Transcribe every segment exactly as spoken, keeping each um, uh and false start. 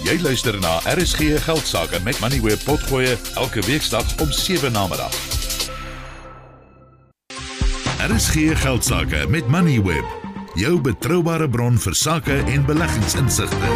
Jy luister na R S G Geldsaake met Moneyweb Potgoe elke weeksdag om sewe namiddag. R S G Geldsaake met Moneyweb, jou betroubare bron vir sake en beleggingsinsigte.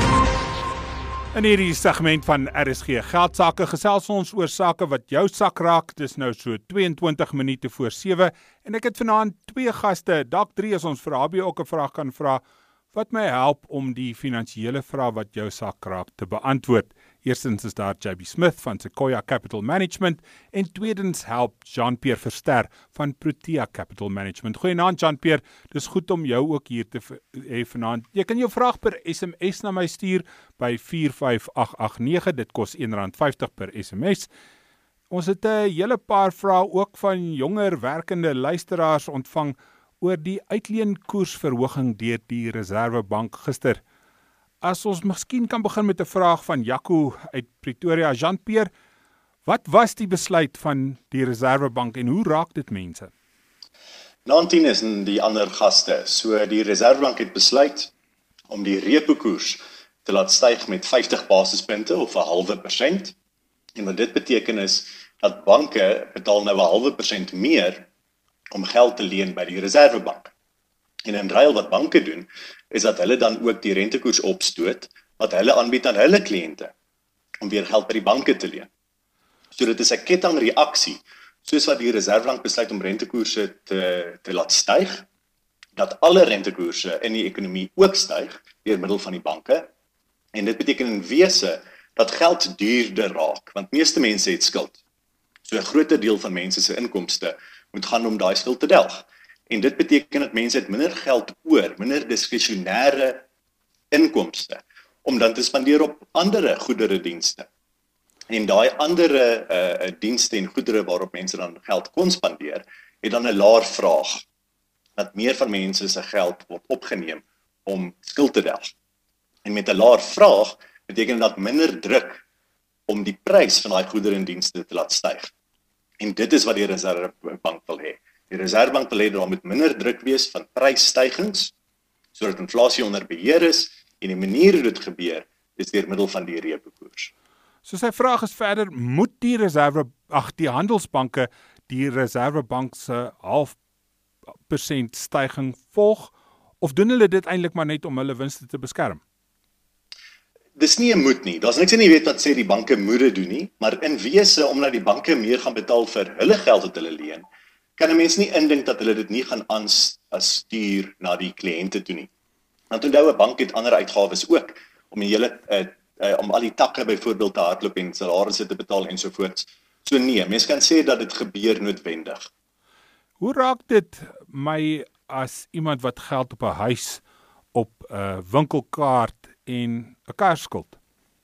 In hierdie segment van R S G Geldsaake gesels ons oor sake wat jou sak raak. Dis nou so tweeëntwintig minute voor sewe en ek het vanaand twee gaste, dalk drie as ons vir Habie ook 'n vraag kan vra, wat my help om die finansiële vraag wat jou sak raak te beantwoord. Eerstens is daar J B Smith van Sequoia Capital Management en tweedens help Jean-Pierre Verster van Protea Capital Management. Goeienaand Jean-Pierre, dis goed om jou ook hier te hê vanaand. Jy kan jou vraag per S M S na my stuur by vier vyf agt agt nege, dit kos een rand vyftig per S M S. Ons het 'n hele paar vrae ook van jonger werkende luisteraars ontvang oor die uitleenkoersverhoging deur die Reserwebank gister. As ons miskien kan begin met 'n vraag van Jaco uit Pretoria. Jean-Pierre, wat was die besluit van die Reserwebank en hoe raak dit mense? negentien is en die ander gaste. So die Reserwebank het besluit om die repo-koers te laat styg met vyftig basispunte of 'n halwe persent. En wat dit beteken is dat banke betaal nou 'n halwe persent meer om geld te leen by die Reserwebank. En in ruil wat banke doen, is dat hulle dan ook die rentekoers opstoot, wat hulle aanbied aan hulle kliënte, om weer geld by die banke te leen. So dit is 'n kettingreaksie, soos wat die Reserwebank besluit om rentekoerse te, te laat styg, dat alle rentekoerse in die ekonomie ook styg, deur middel van die banke, en dit beteken in wese, dat geld duurder raak, want meeste mense het skuld. So 'n groter deel van mense se inkomste moet gaan om daai skuld te delg. En dit beteken dat mense het minder geld oor, minder diskresionêre inkomste, om dan te spandeer op andere goedere dienste. En daai andere uh, dienste en goedere waarop mense dan geld kon spandeer, het dan 'n laer vraag, dat meer van mense se geld word opgeneem om skuld te delg. En met 'n laer vraag, beteken dat minder druk om die prys van daai goedere en dienste te laat styg. En dit is wat die Reserwebank wil hê. Die Reserwebank wil hê dat daar moet minder druk wees van prysstygings, sodat inflasie onder beheer is, en die manier hoe dit gebeur, is deur middel van die repo-koers. So sy vraag is verder, moet die Reserve, ag die handelsbanke die Reserwebank se half persent styging volg, of doen hulle dit eintlik maar net om hulle winste te beskerm? Dis nie 'n moet nie. Daar's niks in die wet wat sê die banke moet dit doen nie, maar in wese, omdat die banke meer gaan betaal vir hulle geld wat hulle leen, kan 'n mens nie indink dat hulle dit nie gaan aanstuur na die kliënte toe nie. Want onthou, 'n bank het ander uitgawes ook, om die hele uh, uh, om al die takke byvoorbeeld te hardloop en salarisse te betaal ensovoorts. So nee, mens kan sê dat dit gebeur noodwendig. Hoe raak dit my as iemand wat geld op 'n huis, op 'n uh, winkelkaart en 'n kaarskuld?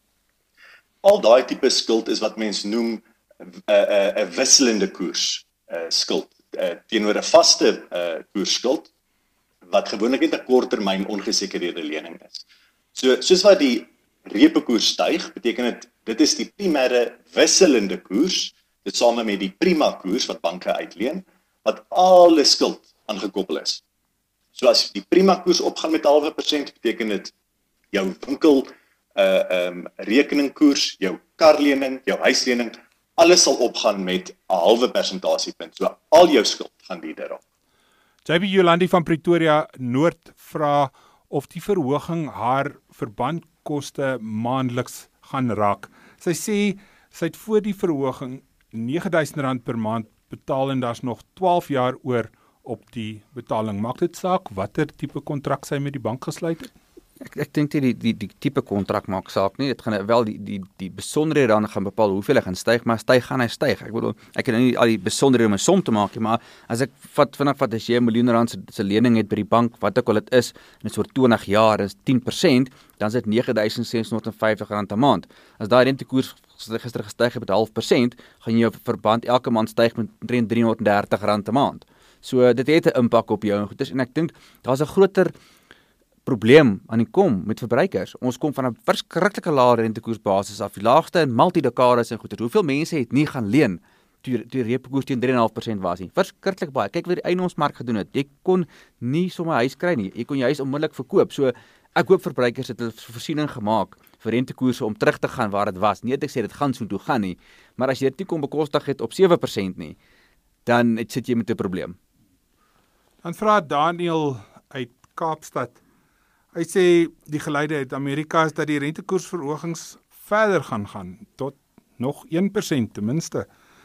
Al daai tipe skuld is wat mens noem 'n uh, uh, uh, wisselende koers uh, skuld. Uh, teenoor 'n vaste uh, koersskuld, wat gewoonlik net 'n korttermyn ongesekerde lening is. So, soos wat die repo-koers styg, beteken dit, dit is die primêre wisselende koers, dit same met die prima koers wat banke uitleen, wat alle skuld aangekoppel is. So as die prima koers opgaan met halwe persent, beteken dit jou winkel, uh, um, rekeningkoers, jou karlening, jou huislening, alles sal opgaan met 'n halwe persentasiepunt. So al jou skuld gaan die daarop. J B Jolandi van Pretoria Noord vra of die verhoging haar verbandkoste maandeliks gaan raak. Sy sê sy het voor die verhoging nege duisend rand per maand betaal en daar's nog twaalf jaar oor op die betaling. Maak dit saak watter tipe kontrak sy met die bank gesluit het? Ek ek dink die die die tipe kontrak maak saak nie. Dit gaan wel die die die besonderhede dan gaan bepaal hoeveel hy gaan styg, maar styg gaan hy styg. Ek bedoel, ek kan nou nie al die besonderhede om 'n som te maak nie, maar as ek vat vanaf wat as jy 'n miljoen rand se, se lening het by die bank, wat ook al dit is, en dit is oor twintig jaar is tien persent, dan is dit nege duisend ses honderd vyftig rand 'n maand. As daai rentekoers gister gestyg het met half persent, gaan jou verband elke maand styg met driehonderd dertig rand 'n maand. So dit het 'n impak op jou en goedes, en ek dink daar's 'n groter probleem aan die kom met verbruikers. Ons kom van 'n verskriklike lae rentekoersbasis af, die laagste in multidekades en goeie. Hoeveel mense het nie gaan leen toe die repo-koers teen drie komma vyf persent was nie? Verskriklik baie. Kyk wat die eiendomsmark gedoen het. Jy kon nie sommer 'n huis kry nie. Jy kon jou huis onmiddellik verkoop. So ek hoop verbruikers het 'n voorsiening gemaak vir rentekoerse om terug te gaan waar dit was. Nie dat ek sê dit gaan so toe gaan nie, maar as jy dit nie kon bekostig het op sewe persent nie, dan het sit jy met 'n probleem. Dan vra Daniel uit Kaapstad. Hy sê die geleide uit Amerika is dat die rentekoersverhogings verder gaan gaan tot nog een persent ten minste.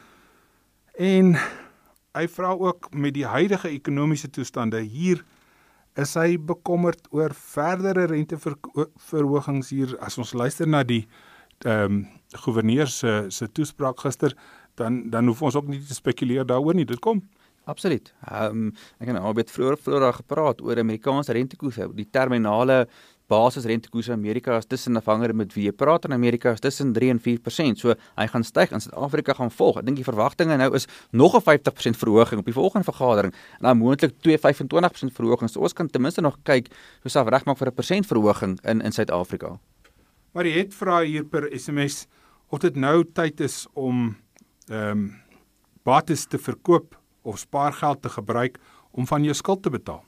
En hy vra ook met die huidige ekonomiese toestande hier, is hy bekommerd oor verdere renteverhogings hier. As ons luister na die um, gouverneur se se toespraak gister, dan dan hoef ons ook nie te spekuleer daaroor nie. Dit kom. Absoluut. Um, ek het nou baie vroeër vroeër daar gepraat oor Amerikaanse rentekoerse. Die terminale basis rentekoerse in Amerika is tussen afhangende met wie jy praat in Amerika is tussen drie en vier persent. So hy gaan styg en Suid-Afrika gaan volg. Ek dink die verwagtinge nou is nog 'n vyftig persent verhoging op die volgende vergadering en dan moontlik twee vyf en twintig persent verhoging. So ons kan ten minste nog kyk hoe self regmaak vir 'n persent verhoging in in Suid-Afrika. Maar jy het vra hier per S M S of dit nou tyd is om ehm um, bates te verkoop of spaargeld te gebruik om van jou skuld te betaal.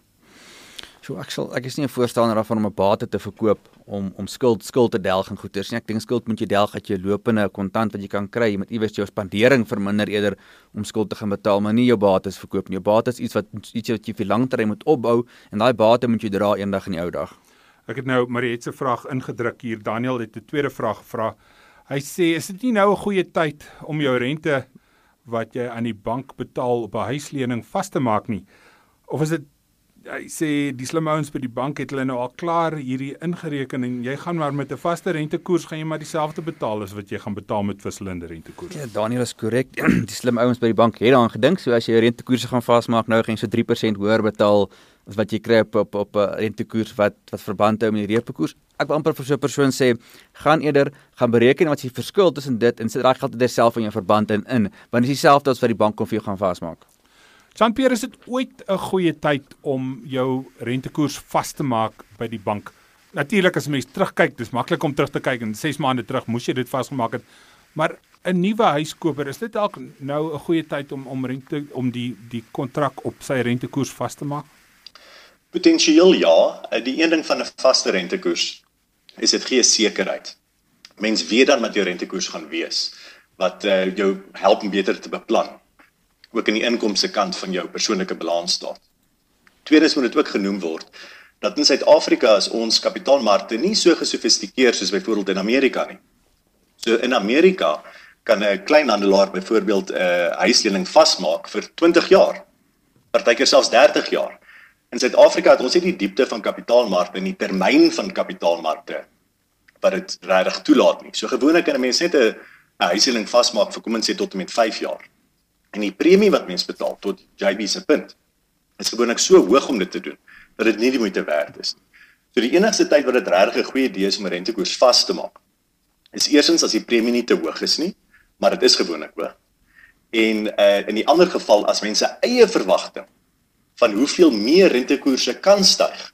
So ek sal ek is nie 'n voorstander daarvan om 'n bate te verkoop om om skuld skuld te delg en goeders nie. Ek dink skuld moet jy delg uit jou lopende kontant wat jy kan kry. Jy moet iewers jou spandering verminder eerder om skuld te gaan betaal, maar nie jou bates verkoop nie. Jou bates is iets wat iets wat jy vir langtermyn moet opbou en daai bate moet jy dra eendag in die ou dag. Ek het nou Mariet se vraag ingedruk hier. Daniel het 'n tweede vraag gevra. Hy sê, is dit nie nou 'n goeie tyd om jou rente wat jy aan die bank betaal op 'n huislening vas te maak nie? Of is dit, hy sê, die slim ouens by die bank het hulle nou al klaar hierdie ingereken en jy gaan maar met 'n vaste rentekoers gaan jy maar dieselfde betaal as wat jy gaan betaal met wisselende rentekoerse. Ja, Daniel is korrek. Die slim ouens by die bank het daaraan gedink, so as jy jou rentekoerse gaan vasmaak, nou gaan jy so drie persent hoër betaal as wat jy kry op op op 'n rentekoers wat wat verband hou met die reepekoers. Ek wil amper vir so 'n persoon sê, gaan eerder gaan bereken wat jy verskil tussen dit en sit daai geld net self in jou verband in in, want dit is dieselfde as wat die bank kon vir jou gaan vasmaak. Jean-Pierre, is dit ooit 'n goeie tyd om jou rentekoers vas te maak by die bank? Natuurlik as mens terugkyk, dis maklik om terug te kyk en ses maande terug moes jy dit vasgemaak het. Maar 'n nuwe huiskoper, is dit dalk nou 'n goeie tyd om om rente om die die kontrak op sy rentekoers vas te maak? Potensieel ja. Die een ding van 'n vaste rentekoers is dit gee sekerheid. Mens weet dan wat jou rentekoers gaan wees, wat uh, jou help om beter te beplan. Ook in die inkomste kant van jou persoonlike balansstaat. Tweedens moet dit ook genoem word dat in Suid-Afrika is ons kapitaalmarkte nie so gesofistikeerd soos byvoorbeeld in Amerika nie. So in Amerika kan 'n kleinhandelaar byvoorbeeld 'n uh, huislening vasmaak vir twintig jaar, partykeer selfs dertig jaar. In Suid-Afrika het ons nie die diepte van kapitaalmarkte en die termyn van kapitaalmarkte wat dit regtig toelaat nie. So gewoonlik kan 'n mens net 'n huislening vasmaak vir kom ons sê tot en met vyf jaar. En die premie wat mens betaal tot J B se punt is gewoonlik so hoog om dit te doen dat dit nie die moeite werd is. So die enigste tyd wat dit regtig 'n goeie idee is om 'n rentekoers vas te maak, is eerstens as die premie nie te hoog is nie, maar dit is gewoonlik hoog. En uh, in die ander geval as mense eie verwagting van hoeveel meer rentekoerse kan styg,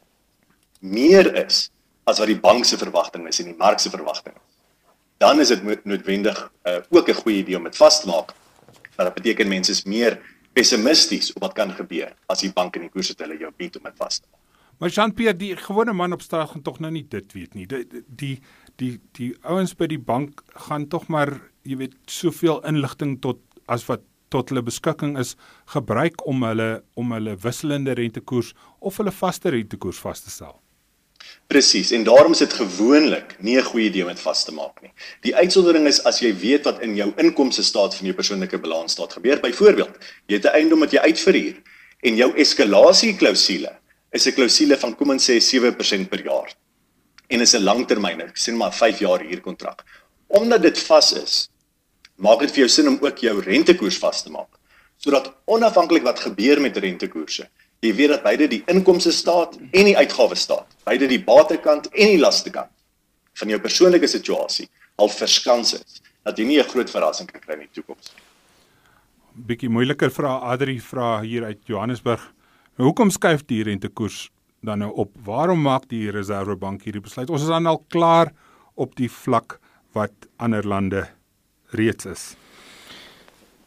meer is as wat die bank se verwagting is en die mark se verwagting is. Dan is dit noodwendig uh, ook 'n goeie idee om dit vas te maak. Dat beteken mense is meer pessimisties op wat kan gebeur as die bank en die koerse hulle jou bied om dit vas te maak. Maar Jean-Pierre, die gewone man op straat gaan tog nou nie dit weet nie. Die die die die ouens by die bank gaan tog maar, jy weet, soveel inligting tot as wat tot hulle beskikking is gebruik om hulle om hulle wisselende rentekoers of hulle vaste rentekoers vas te stel. Presies, en daarom is dit gewoonlik nie 'n goeie idee om dit vas te maak nie. Die uitsondering is as jy weet wat in jou inkomste staat van jou persoonlike balansstaat gebeur. Byvoorbeeld, jy het 'n eiendom wat jy uitverhuur en jou eskalasie-klousule is 'n klousule van kom ons sê sewe persent per jaar. En is 'n langtermyn, ek sê maar vyf jaar huurkontrak. Omdat dit vas is, maak dit vir jou sin om ook jou rentekoers vas te maak, sodat onafhanklik wat gebeur met rentekoerse, jy weet dat beide die inkomste staat en die uitgawe staat, beide die batekant en die lastekant van jou persoonlike situasie al verskans is, dat jy nie 'n groot verrassing kan kry in die toekoms. Bietjie moeiliker vra Adri vra hier uit Johannesburg. Nou, hoekom skuif die rentekoers dan nou op? Waarom maak die Reservebank hierdie besluit? Ons is dan al klaar op die vlak wat ander lande reeds is.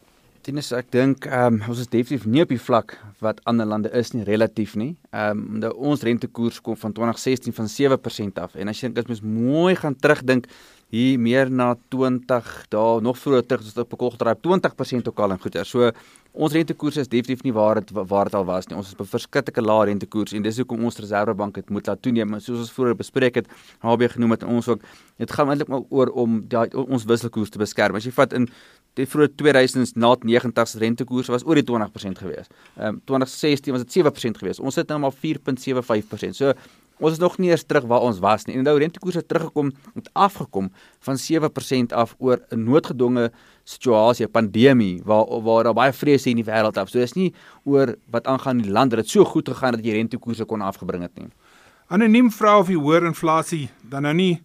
Tinus, ek dink um, ons is definitief nie op die vlak wat ander lande is nie, relatief nie. Um, ons rentekoers kom van twintig sestien van sewe persent af. En as jy dink, as mens mooi gaan terugdink, hier meer na twintig, daar nog vroeër terug, soos op Bekogdraai, twintig persent ook al in goeder. So, ons rentekoers is definitief nie waar het, waar het al was nie. Ons is op 'n verskriklike lae rentekoers en dis hoekom ons Reservebank het moet laat toeneem. Maar soos ons vroeër bespreek het, H B genoem het ons ook, dit gaan eintlik maar oor om die, ons wisselkoers te beskerm. As jy vat in die vroeë tweeduisends na negentig se rentekoers was oor die twintig persent gewees. Ehm um, twintig sestien was dit sewe persent gewees. Ons sit nou maar vier komma sewe vyf persent. So ons is nog nie eers terug waar ons was nie. En nou rentekoers het teruggekom, het afgekom van sewe persent af oor 'n noodgedwonge situasie, 'n pandemie waar waar daar baie vrese in die wêreld af. So dis nie oor wat aangaan in die land dat dit so goed gegaan dat jy rentekoerse kon afgebring het nie. Anoniem vra of die hoër inflasie dan nou nie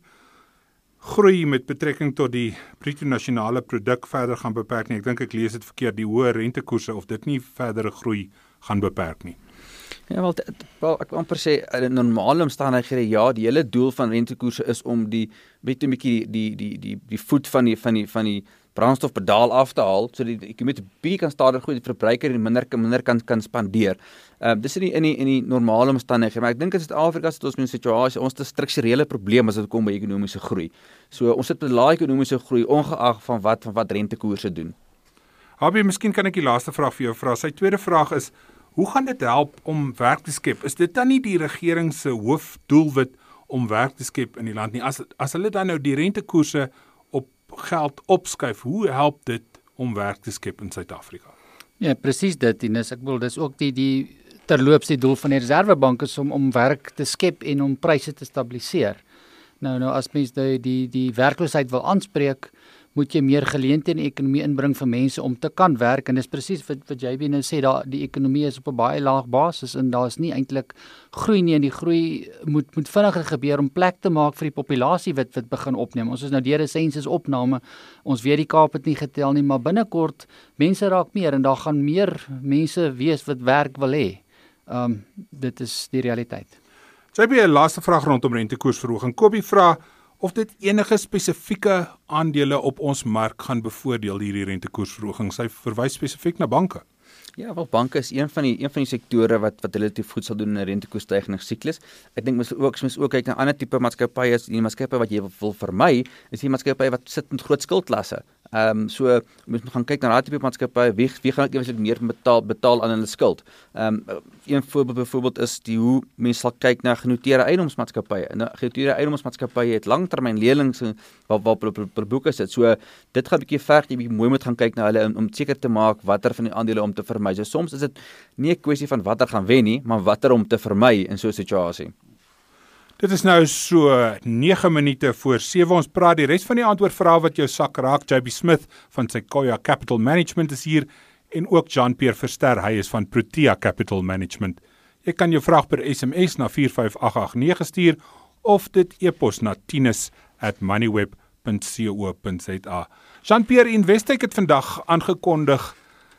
groei met betrekking tot die bruto nasionale produk verder gaan beperk nie. Ek dink ek lees dit verkeerd, die hoë rentekoerse of dit nie verdere groei gaan beperk nie. Ja, wel, wel ek wil amper sê in normale omstandighede ja, die hele doel van rentekoerse is om die weet 'n bietjie die die die die voet van die van die van die brandstofpedaal af te haal sodat die ekonomie 'n bietjie kan stadiger groei, die verbruiker en minder minder kan kan spandeer. Ehm uh, dis in die in die in die normale omstandighede, maar ek dink in Suid-Afrika sit ons in 'n situasie, ons het 'n strukturele probleem as dit kom by ekonomiese groei. So ons sit met lae ekonomiese groei ongeag van wat van wat rentekoerse doen. Habie, miskien kan ek die laaste vraag vir jou vra. Sy tweede vraag is: hoe gaan dit help om werk te skep? Is dit dan nie die regering se hoofdoelwit om werk te skep in die land nie? As as hulle dan nou die rentekoerse op geld opskuif, hoe help dit om werk te skep in Suid-Afrika? Ja, presies dit, Ines. Ek wil dis ook die die terloops die doel van die Reservebank is om om werk te skep en om pryse te stabiliseer. Nou nou as mens die die die werkloosheid wil aanspreek, moet jy meer geleenthede in die ekonomie inbring vir mense om te kan werk en dis presies wat wat J B nou sê, daar die ekonomie is op 'n baie laag basis en daar is nie eintlik groei nie en die groei moet moet vinniger gebeur om plek te maak vir die populasie wat wat begin opneem. Ons is nou deur 'n sensusopname. Ons weet die Kaap het nie getel nie, maar binnekort mense raak meer en daar gaan meer mense wees wat werk wil hê. Um dit is die realiteit. J B, 'n laaste vraag rondom rentekoersverhoging. Kobie vra of dit enige spesifieke aandele op ons mark gaan bevoordeel hierdie rentekoersverhoging. Sy verwys spesifiek na banke. Ja, wel banke is een van die een van die sektore wat wat relatief goed sal doen in 'n rentekoersstygings siklus. Ek dink mens ook mens ook kyk na ander tipe maatskappye, die maatskappye wat jy wil vermy, is die maatskappye wat sit met groot skuldklasse. Ehm um, so mens moet gaan kyk na daai tipe maatskappye, wie wie gaan eintlik meer betaal betaal aan hulle skuld. Ehm um, een voorbeeld byvoorbeeld is die hoe mense sal kyk na genoteerde eiendomsmaatskappye. En genoteerde eiendomsmaatskappye het langtermyn lenings wat wat op boeke sit. So dit gaan 'n bietjie verg jy bietjie mooi moet gaan kyk na hulle om, om seker te maak watter van die aandele om te vermy. So soms is dit nie 'n kwessie van watter gaan wen nie, maar watter om te vermy in so 'n situasie. Dit is nou so nege minute voor sewe. Ons praat die res van die antwoord vrae wat jou sak raak. J B Smith van Sequoia Capital Management is hier en ook Jean-Pierre Verster, hy is van Protea Capital Management. Jy kan jou vraag per S M S na vier vyf agt agt nege stuur of dit e-pos na tinus at moneyweb dot co dot za. Jean-Pierre, Investec het vandag aangekondig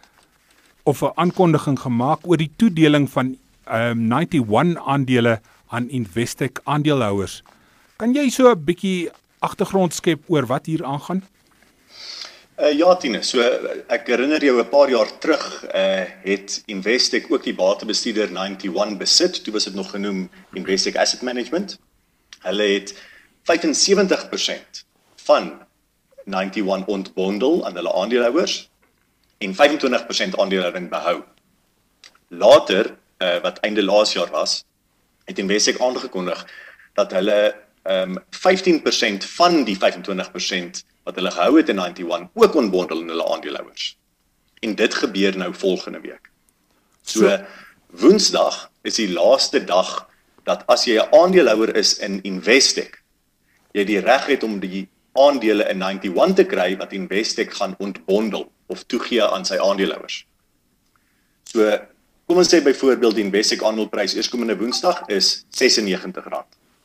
of 'n aankondiging gemaak oor die toedeling van um, ninety-one aandele aan Investec aandeelhouers. Kan jy so 'n bietjie agtergrond skep oor wat hier aangaan? Uh, ja, Tine, so ek herinner jou 'n paar jaar terug uh, het Investec ook die batebestuurder ninety-one besit, toe was dit nog genoem Investec Asset Management. Hulle het vyfensewentig persent van ninety-one ontbondel aan hulle aandeelhouers en vyfentwintig persent aandelehouding behou. Later, uh, wat einde laas jaar was, het Investec aangekondig dat hulle um, vyftien persent van die vyfentwintig persent wat hulle gehou het in ninety-one ook ontbondel in hulle aandeelhouers. En dit gebeur nou volgende week. So, so Woensdag is die laaste dag dat as jy 'n aandeelhouer is in Investec, jy die reg het om die aandele in ninety-one te kry wat Investec gaan ontbondel of toegee aan sy aandeelhouers. So, kom ons sê byvoorbeeld die Investec aandeleprys eerskomende Woensdag is sesennegentig rand.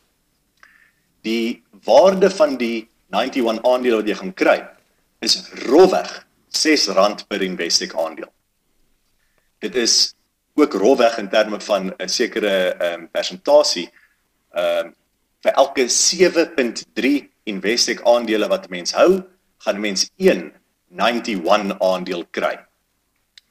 Die waarde van die ninety-one aandele wat jy gaan kry is rofweg ses rand per Investec aandeel. Dit is ook rofweg in terme van 'n sekere um, persentasie um, vir elke sewe komma drie Investec aandele wat 'n mens hou, gaan 'n mens een ninety-one aandeel kry.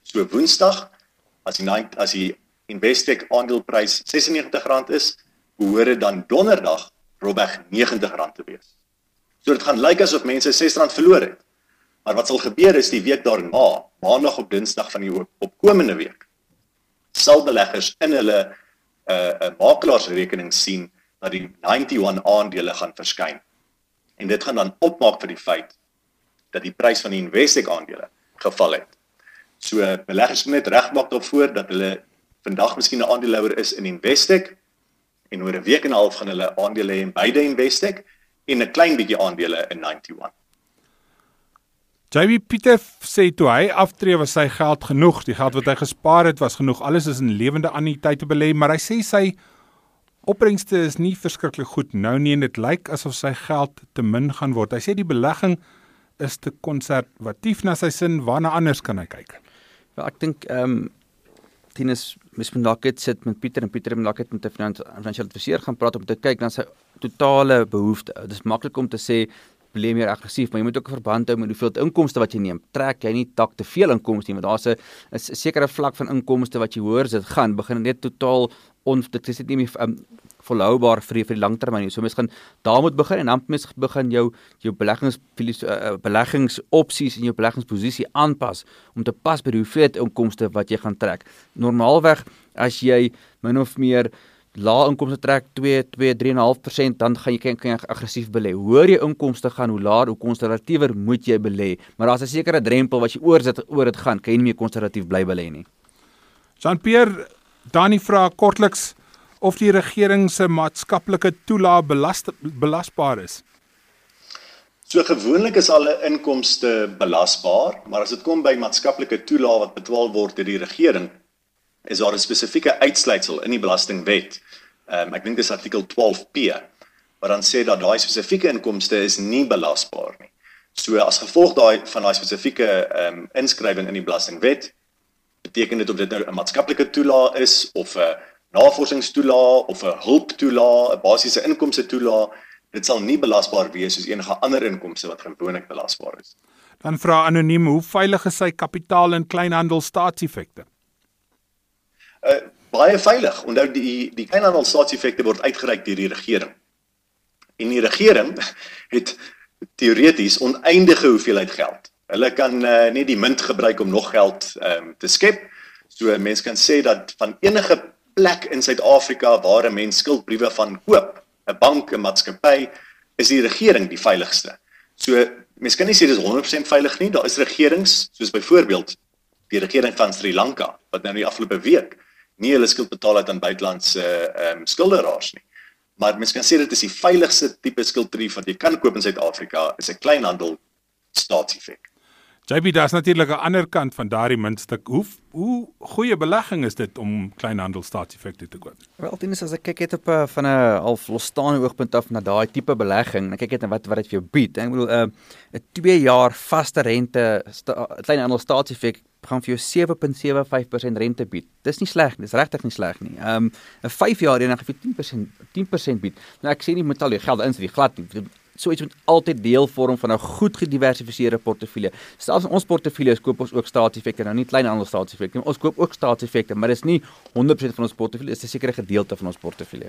So Woensdag, as die, as die Investec aandeleprys ses en negentig rand is, behoort dit dan donderdag rofweg negentig rand te wees. So dit gaan lyk asof mense ses rand verloor het. Maar wat sal gebeur is die week daarna, maandag op dinsdag van die opkomende week, sal beleggers in hulle uh, uh, makelaarsrekening sien dat die eenennegentig aandele gaan verskyn. En dit gaan dan opmaak vir die feit dat die prys van die Investec aandele geval het. So beleggers moet net regmaak daarvoor dat hulle vandag miskien 'n aandeelhouer is in Investec en oor 'n week en 'n half gaan hulle aandele hê in beide Investec en 'n klein bietjie aandele in eenennegentig. J B Pieter sê toe hy aftree was sy geld genoeg, die geld wat hy gespaar het was genoeg, alles is in lewende anniteite belê, maar hy sê sy opbrengste is nie verskriklik goed nou nie en dit lyk asof sy geld te min gaan word. Hy sê die belegging is te konservatief na sy sin, waarna anders kan hy kyk? Ja, ek dink ehm um, Tinus mis moet dalk net sit met Pieter en Pieter moet dalk net met 'n finansiële adviseur gaan praat om te kyk na sy totale behoefte. Dit is maklik om te sê belê meer aggressief, maar jy moet ook 'n verband hou met hoeveel inkomste wat jy neem. Trek jy nie dalk te veel inkomste nie, want daar's 'n 'n sekere vlak van inkomste wat jy hoor sit gaan, begin net totaal on dit is nie meer um, volhoubaar vir die, vir die langtermyn nie. So mens gaan daar moet begin en dan mens begin jou jou beleggings uh, beleggingsopsies en jou beleggingsposisie aanpas om te pas by die hoeveelheid inkomste wat jy gaan trek. Normaalweg as jy min of meer lae inkomste trek twee, twee, drie komma vyf persent dan gaan jy kan, kan jy aggressief belê. Hoor jy inkomste gaan hoe laer, hoe konservatiewer moet jy belê. Maar daar's 'n sekere drempel wat jy oor dit oor dit gaan, kan jy nie meer konservatief bly belê nie. Jean-Pierre, Dani vra kortliks of die regering se maatskaplike toelaag belast, belasbaar is. So gewoonlik is alle inkomste belasbaar, maar as dit kom by maatskaplike toelaag wat betaal word deur die regering, is daar 'n spesifieke uitsluitsel in die belastingwet. Um, ek dink dis artikel twaalf P, wat dan sê dat daai spesifieke inkomste is nie belasbaar nie. So as gevolg daai van daai spesifieke um, inskrywing in die belastingwet, beteken dit of dit nou 'n maatskaplike toelaag is of 'n navorsingstoelaag of 'n hulptoelaag, 'n basiese inkomste toelaag, dit sal nie belasbaar wees soos enige ander inkomste wat gewoonlik belasbaar is. Dan vra anoniem, hoe veilig is sy kapitaal in kleinhandel staatseffekte? Uh, baie veilig, onthou die die kleinhandel staatseffekte word uitgereik deur die regering. En die regering het teoreties oneindige hoeveelheid geld. Hulle kan uh, nie die munt gebruik om nog geld um, te skep. So mense kan sê dat van enige plek in Suid-Afrika waar 'n mens skuldbriewe van koop, 'n bank, 'n maatskappy, is die regering die veiligste. So mense kan nie sê dis honderd persent veilig nie. Daar is regerings, soos byvoorbeeld die regering van Sri Lanka, wat nou die afgelope week nie hulle skuld betaal het aan buitelandse um, skulderaars nie. Maar mense kan sê dit is die veiligste tipe skuldbrief wat jy kan koop in Suid-Afrika, is 'n kleinhandel staatseffek. J B, daar's natuurlik 'n ander kant van daardie muntstuk. Hoe hoe goeie belegging is dit om kleinhandel staatseffekte te koop? Wel, Tinus, as ek kyk het op 'n van 'n half losstaande oogpunt af na daai tipe belegging, en kyk net wat wat dit vir jou bied. Ek bedoel 'n uh, twee jaar vaste rente sta, kleinhandel staatseffek gaan vir jou sewe komma sewe vyf persent rente bied. Dis nie sleg nie, dis regtig nie sleg nie. Ehm um, 'n vyf jaar een gaan vir tien persent tien persent bied. Nou ek sê nie moet al jou geld insit, glad nie. So iets moet altyd deel vorm van 'n goed gediversifiseerde portefeulje. Selfs in ons portefeuilles koop ons ook staatseffekte, nou nie kleinhandel staatseffekte nie. Ons koop ook staatseffekte, maar dis nie honderd persent van ons portefeulje, dis 'n sekere gedeelte van ons portefeulje.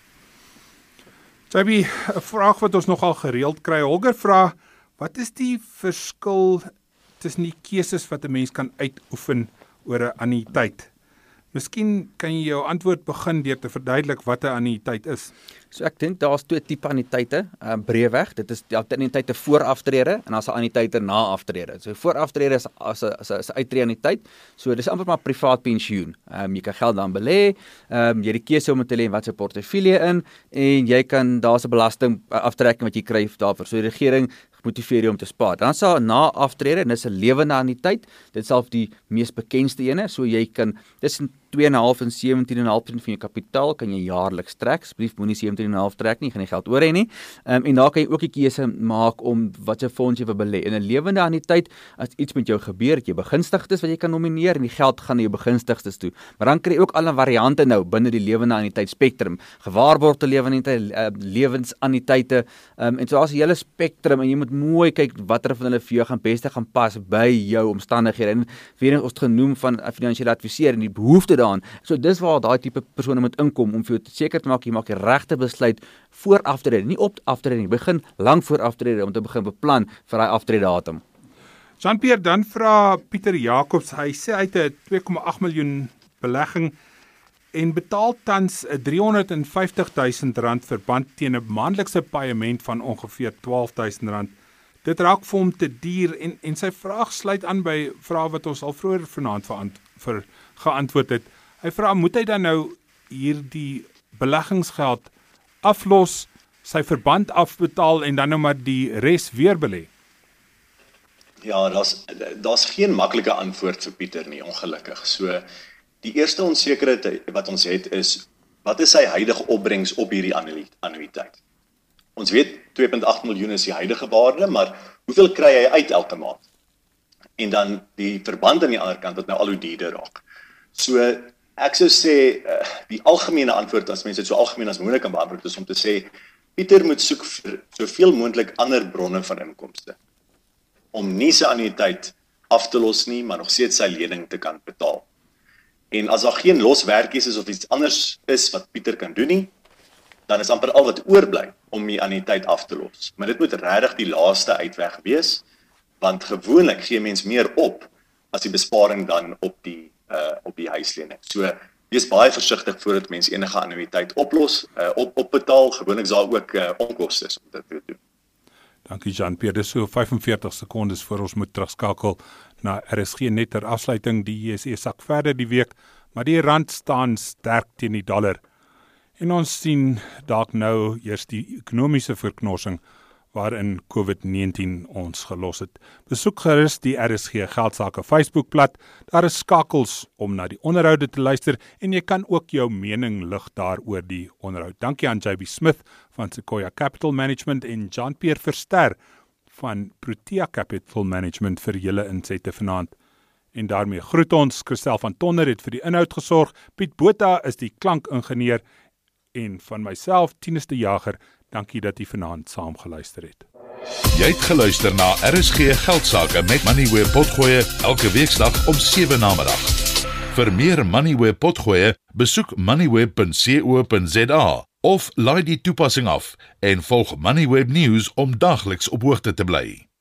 J B, 'n vraag wat ons nogal gereeld kry. Holger vra, wat is die verskil tussen die keuses wat 'n mens kan uitoefen oor 'n anniteit? Miskien kan jy jou antwoord begin deur te verduidelik wat 'n anniteit is. So ek dink daar's twee tipe anniteite, uh, breëweg. Dit is die anniteite voor aftrede en daar's 'n anniteite na aftrede. So voor aftrede is as 'n as 'n as 'n uittreë anniteit. So dis amper maar privaat pensioen. Ehm um, jy kan geld dan belê, ehm um, jy het die keuse om te lê wat se portefeulje in en jy kan daar's 'n belasting uh, aftrekking wat jy kry daarvoor. So die regering motiveer jy om te spaar. Dan sal na aftrede, en dis 'n lewende anniteit, dit self die mees bekendste ene, so jy kan dis twee komma vyf en sewentien komma vyf persent van jou kapitaal kan jy jaarliks trek. Asseblief moenie sewentien komma vyf trek nie, gaan nie geld oor hê nie. Um, en daar kan jy ook die keuse maak om wat se fonds jy wil belê. In 'n lewende anniteit, as iets met jou gebeur, het jy begunstigdes wat jy kan nomineer en die geld gaan na jou begunstigdes toe. Maar dan kry jy ook al 'n variante nou binne die lewende anniteit spektrum. Gewaarborgde lewende anniteit, uh, lewensanniteite, um, en so as 'n hele spektrum en jy moet mooi kyk watter van hulle vir jou gaan beste gaan pas by jou omstandighede. En weer ons het genoem van 'n finansiële adviseur en die behoefte daaraan. So dis waar daai tipe persone moet inkom om vir jou seker te maak jy maak die regte besluit voor aftrede, nie op aftrede nie. Begin lank voor aftrede om te begin beplan vir daai aftrededatum. Jean-Pierre, dan vra Pieter Jacobs, hy sê hy het 'n twee komma agt miljoen belegging en betaal tans 'n driehonderd en vyftig duisend rand verband teen 'n maandelikse paaiement van ongeveer twaalf duisend rand. Dit raak vir hom te duur en en sy vraag sluit aan by vrae wat ons al vroeër vanaand vir, vir geantwoord het. Hy vra, moet hy dan nou hierdie beleggingsgeld aflos, sy verband afbetaal en dan nou maar die res weer belê? Ja, daar's daar's geen maklike antwoord vir Pieter nie, ongelukkig. So die eerste onsekerheid wat ons het is, wat is sy huidige opbrengs op hierdie annuïteit? Ons weet twee komma agt miljoen is die huidige waarde, maar hoeveel kry hy uit elke maand? En dan die verband aan die ander kant wat nou al hoe duurder raak. So ek sou sê die algemene antwoord, as mense dit so algemeen as moontlik kan beantwoord, is om te sê Pieter moet soek vir soveel moontlik ander bronne van inkomste om nie sy annuïteit af te los nie, maar nog steeds sy lening te kan betaal. En as daar geen loswerkies is of iets anders is wat Pieter kan doen nie, dan is amper al wat oorbly om die annuïteit af te los. Maar dit moet regtig die laaste uitweg wees, want gewoonlik gee mens meer op as die besparing dan op die uh, op die huislening. So wees baie versigtig voordat mens enige annuïteit oplos, uh, op opbetaal. Gewoonlik is daar ook uh, onkoste om dit te doen. Dankie Jean-Pierre, dis so vyfenveertig sekondes voor ons moet terugskakel na R S G net ter afsluiting. Die J S E sak verder die week, maar die rand staan sterk teen die dollar. En ons sien dalk nou eers die ekonomiese verknorsing waarin COVID negentien ons gelos het. Besoek gerus die R S G Geldsaake Facebookblad. Daar is skakels om na die onderhoude te luister en jy kan ook jou mening lig daar oor die onderhoud. Dankie aan J B Smith van Sequoia Capital Management en Jean-Pierre Verster van Protea Capital Management vir julle insette vanaand. En daarmee groet ons. Christel van Tonder het vir die inhoud gesorg. Piet Botha is die klankingenieur en van myself, Tinus de Jager, dankie dat jy vanaand saam geluister het. Jy het geluister na R S G Geldsaake met Moneyweb Potgoe elke weeksdag om sewe namiddag. Vir meer Moneyweb Potgoe, besoek moneyweb punt co punt za of laai die toepassing af en volg Moneyweb News om daagliks op hoogte te bly.